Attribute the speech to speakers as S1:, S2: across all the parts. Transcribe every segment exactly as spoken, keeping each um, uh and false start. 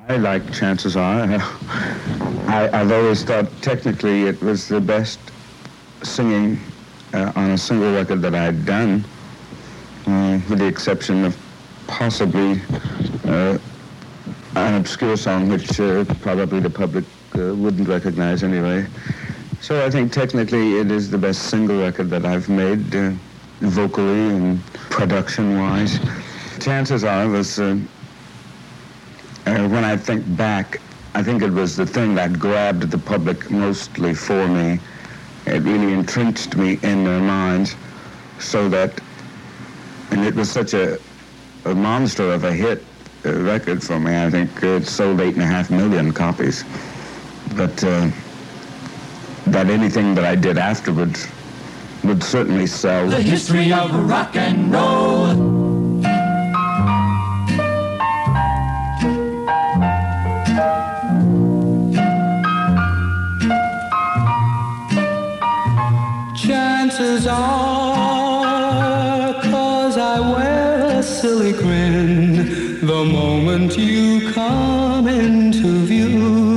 S1: I like Chances Are. I, I've always thought technically it was the best singing uh, on a single record that I'd done, uh, with the exception of possibly uh, an obscure song which uh, probably the public uh, wouldn't recognize anyway. So I think technically it is the best single record that I've made, uh, vocally and production-wise. Chances Are was, uh, uh, when I think back, I think it was the thing that grabbed the public mostly for me. It really entrenched me in their minds so that, and it was such a, a monster of a hit uh, record for me. I think it sold eight and a half million copies. But uh, that anything that I did afterwards would certainly sell.
S2: The history of rock and roll. Chances are, 'cause I wear a silly grin the moment you come into view.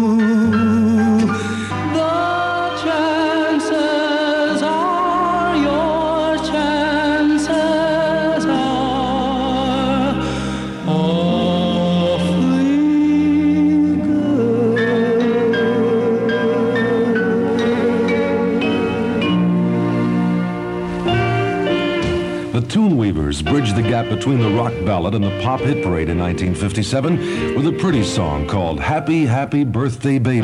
S3: Bridged the gap between the rock ballad and the pop hit parade in nineteen fifty-seven with a pretty song called Happy, Happy Birthday Baby.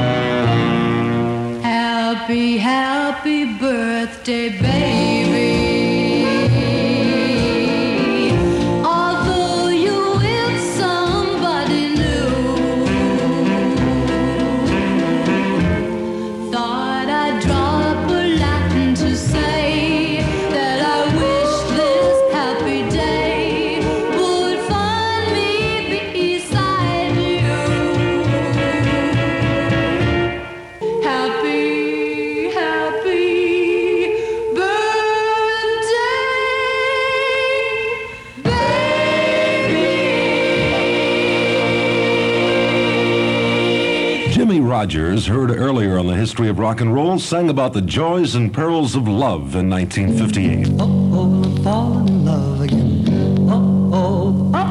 S4: Happy, happy birthday, baby. Although you with somebody new, thought I'd drop a line to say that I wish this happy day would find me beside you. Happy, happy birthday, baby.
S3: Jimmy Rogers, heard earlier on the history of rock and roll, sang about the joys and perils of love in nineteen fifty-eight.
S2: Oh, oh, I'm falling in love again. Oh, oh, oh,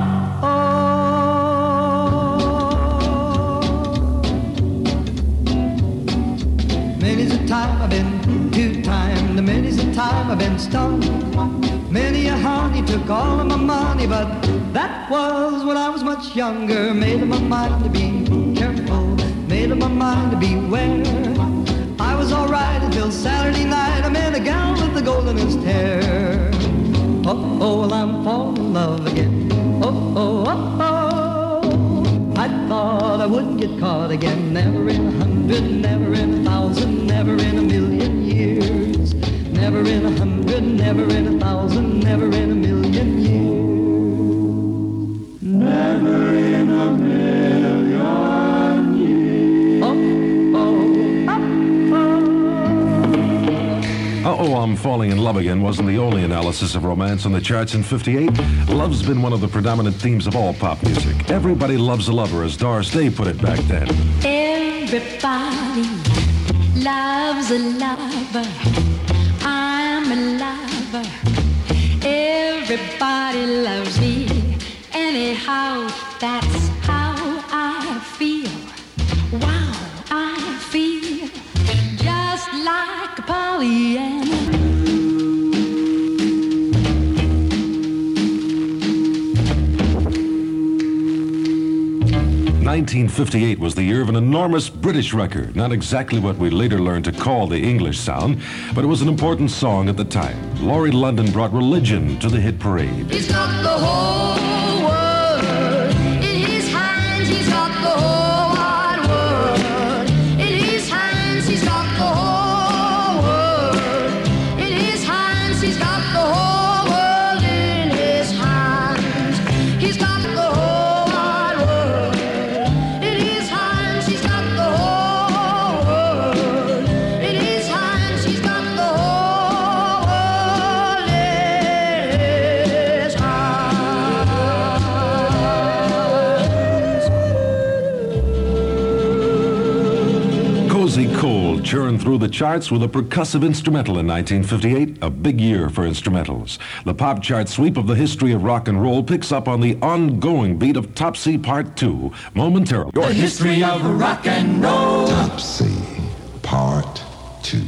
S2: oh. Many's the time I've been two-timed, many's the time I've been stung. Many a honey took all of my money, but that was when I was much younger. Made up my mind to be careful, made up my mind to beware. I was all right until Saturday night. I met a gal with the goldenest hair. Oh, oh, well, I'm falling in love again. Oh, oh, oh, oh. I thought I wouldn't get caught again. Never in a hundred, never in a thousand, never in a million years. Never in a hundred, never in a thousand, never in a million years. Never in a million years. Oh, oh, oh, oh.
S3: Uh-Oh, I'm Falling in Love Again wasn't the only analysis of romance on the charts in fifty-eight. Love's been one of the predominant themes of all pop music. Everybody loves a lover, as Doris Day put it back then.
S4: Everybody loves a lover. I'm a lover. Everybody loves me. Anyhow, that's how I feel. Wow, I feel just like a Pollyanna.
S3: nineteen fifty-eight was the year of an enormous British record, not exactly what we later learned to call the English sound, but it was an important song at the time. Laurie London brought religion to the hit parade.
S4: He's got the whole world in his hands. He's got the whole wide world in his hands. He's got the whole world in his hands. He's got the whole world in his hands. He's got the whole wide world in his hands. He's got the whole world in his hands. He's got the whole world in his hands.
S3: Cozy Cole churned through the charts with a percussive instrumental in nineteen fifty-eight, a big year for instrumentals. The pop chart sweep of the history of rock and roll picks up on the ongoing beat of Topsy Part two momentarily.
S5: Your history of rock and roll.
S6: Topsy Part two.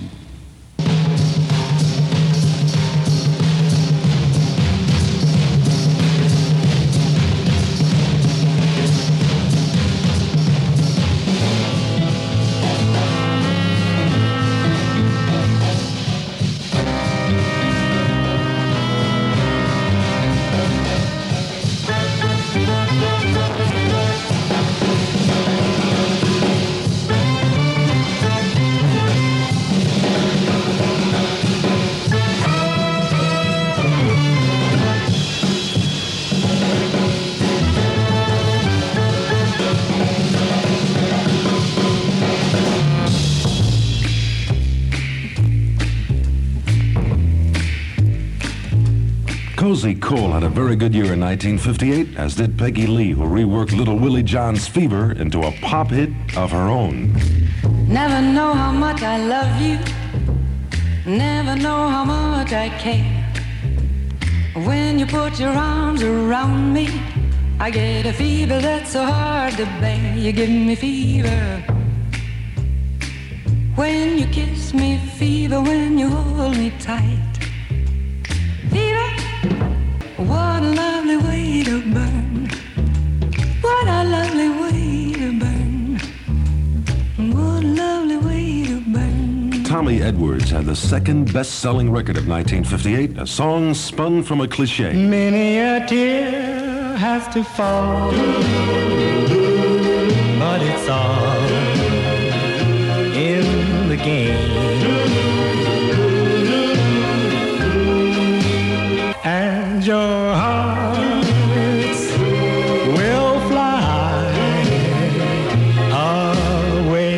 S3: Cozy Cole had a very good year in nineteen fifty-eight, as did Peggy Lee, who reworked Little Willie John's Fever into a pop hit of her own.
S7: Never know how much I love you. Never know how much I care. When you put your arms around me, I get a fever that's so hard to bear. You give me fever when you kiss me, fever when you hold me tight. Fever, what a lovely way to burn. What a lovely way to burn. What a lovely way to burn.
S3: Tommy Edwards had the second best-selling record of nineteen fifty-eight, a song spun from a cliché.
S2: Many a tear has to fall, but it's all in the game. And your hearts will fly away.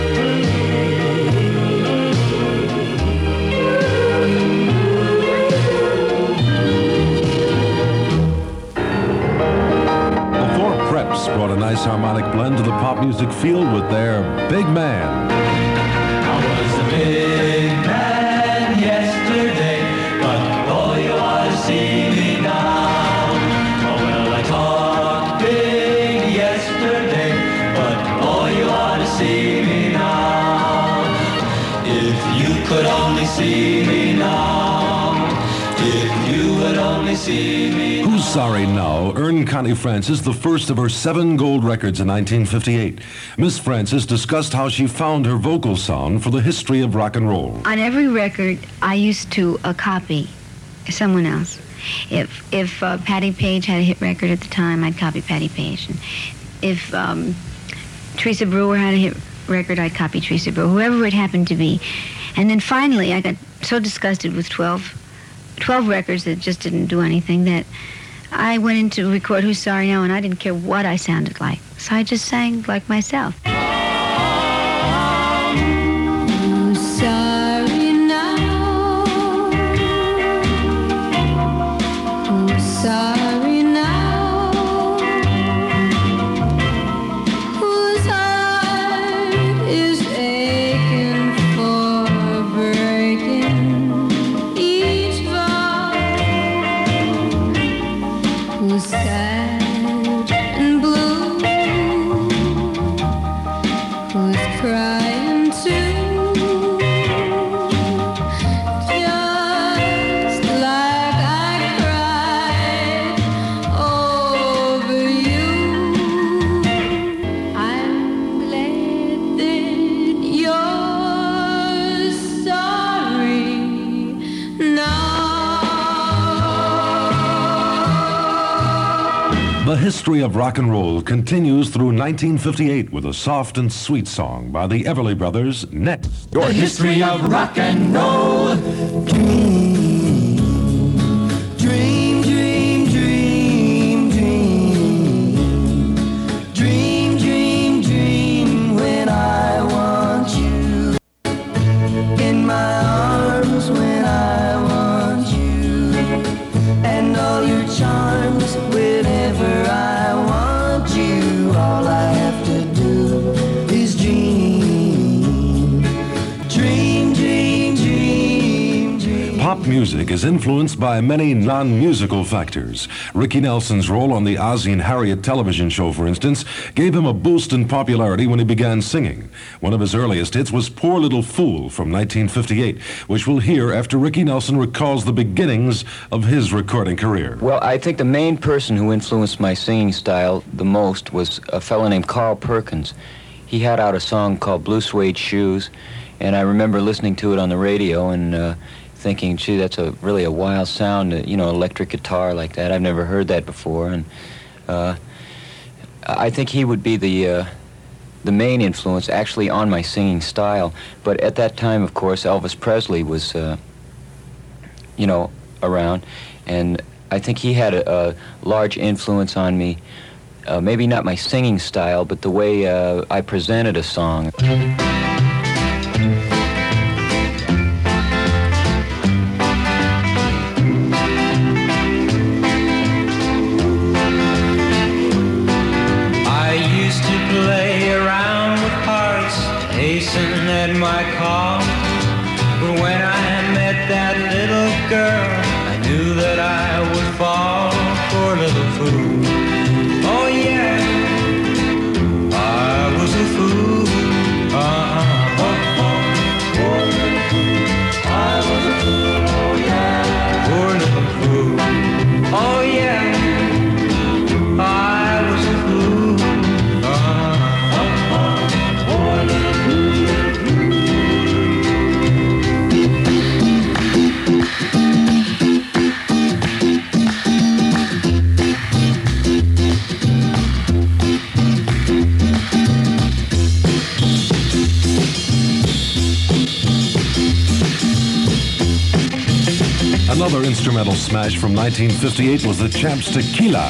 S3: The Four Preps brought a nice harmonic blend to the pop music field with their Big Man.
S5: I was a big man yesterday, but boy, you ought to see me now. Oh, well, I talked big yesterday, but boy, you ought to see me now. If you could only see me now, if you would only see me now.
S3: Who's Sorry Now earned Connie Francis the first of her seven gold records in nineteen fifty-eight. Miss Francis discussed how she found her vocal sound for the history of rock and roll.
S8: On every record, I used to uh, copy someone else. If if uh, Patti Page had a hit record at the time, I'd copy Patti Page. And if um, Teresa Brewer had a hit record, I'd copy Teresa Brewer, whoever it happened to be. And then finally, I got so disgusted with twelve, twelve records that just didn't do anything that I went in to record Who's Sorry Now, and I didn't care what I sounded like. So I just sang like myself.
S4: Who's sorry now? Who's sorry now? Whose heart is aching for breaking each vow? Who's sad and blue? Who's crying too? Just like I cried over you. I'm glad that you're sorry now.
S3: The history of rock and roll continues through nineteen fifty-eight with a soft and sweet song by the Everly Brothers, next.
S5: Your history of rock and roll.
S2: Dream, dream, dream, dream. Dream, dream, dream when I want you. In my arms when I want you. And all your charms whenever I want. 'Cause you, all I have to do is dream. Dream, dream, dream, dream. Dream, dream, dream when I want you. In my arms when I want you. And all your charms whenever I want you. And all your charms whenever I want you. 'Cause you, all I have to do is dream. Dream, dream, dream, dream. Dream, dream, dream when I want you. In my arms when I want you. And all your charms whenever I want you. And all your charms whenever I want you.
S3: folk music is influenced by many non-musical factors. Ricky Nelson's role on the Ozzie and Harriet television show, for instance, gave him a boost in popularity when he began singing. One of his earliest hits was Poor Little Fool from nineteen fifty-eight, which we'll hear after Ricky Nelson recalls the beginnings of his recording career.
S9: Well, I think the main person who influenced my singing style the most was a fellow named Carl Perkins. He had out a song called Blue Suede Shoes, and I remember listening to it on the radio and uh, thinking, gee, that's a really a wild sound, uh, you know, electric guitar like that. I've never heard that before, and uh, I think he would be the uh, the main influence actually on my singing style. But at that time, of course, Elvis Presley was, uh, you know, around, and I think he had a, a large influence on me. Uh, maybe not my singing style, but the way uh, I presented a song.
S5: I used to play around with hearts, hasten at my call. But when I met that little girl, I knew that I would fall for a little fool. Oh yeah, I was a fool. Uh-huh. Oh, oh, poor little fool. I was a fool. Oh yeah, poor little fool. Oh yeah, I was a fool. Uh-huh. Oh, oh, poor little fool.
S3: Another instrumental smash from nineteen fifty-eight was the Champs' Tequila.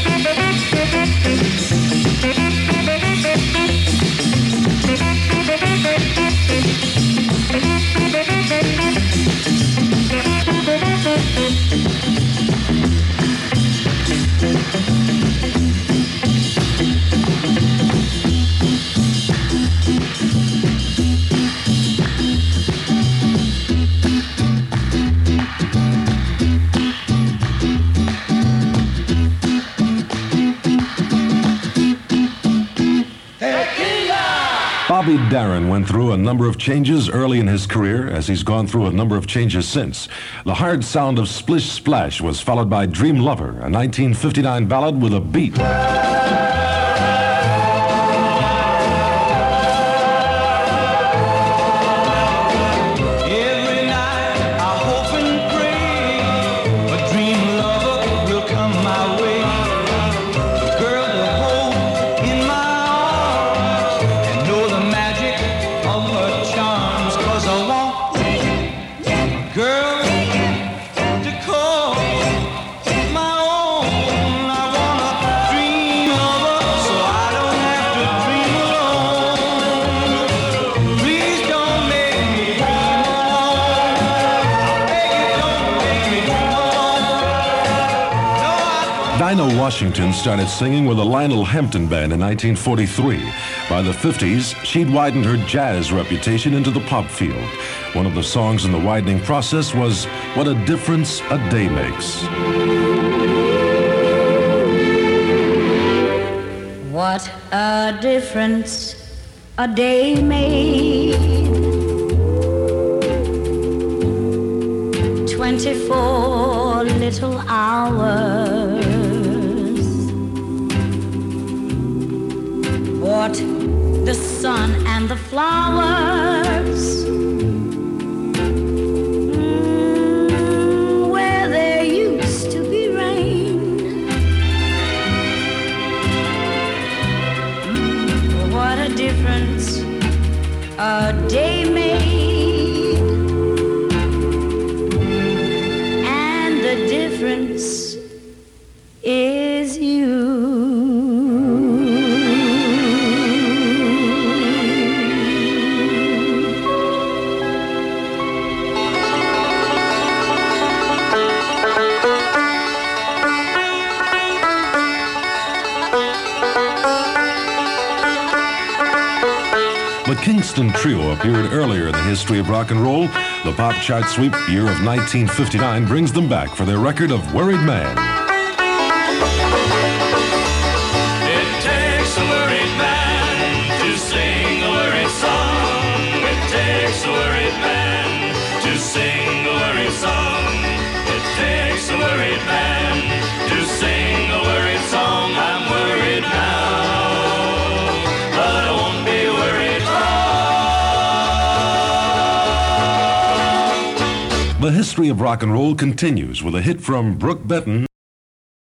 S3: Bobby Darin went through a number of changes early in his career, as he's gone through a number of changes since. The hard sound of Splish Splash was followed by Dream Lover, a nineteen fifty-nine ballad with a beat. Dinah Washington started singing with the Lionel Hampton Band in nineteen forty-three. By the fifties, she'd widened her jazz reputation into the pop field. One of the songs in the widening process was What a Difference a Day Makes.
S10: What a difference a day made. Twenty-four little hours. What the sun and the flowers. Mm, where there used to be rain. Mm, what a difference a day made. And the difference is you.
S3: The Kingston Trio appeared earlier in the history of rock and roll, The pop chart sweep year of nineteen fifty-nine brings them back for their record of Worried Man.
S5: It takes a worried man to sing a worried song. It takes a worried man to sing a worried song. It takes a worried man to sing a worried song. I'm worried now, but I won't be worried long.
S3: The history of rock and roll continues with a hit from Brooke Benton.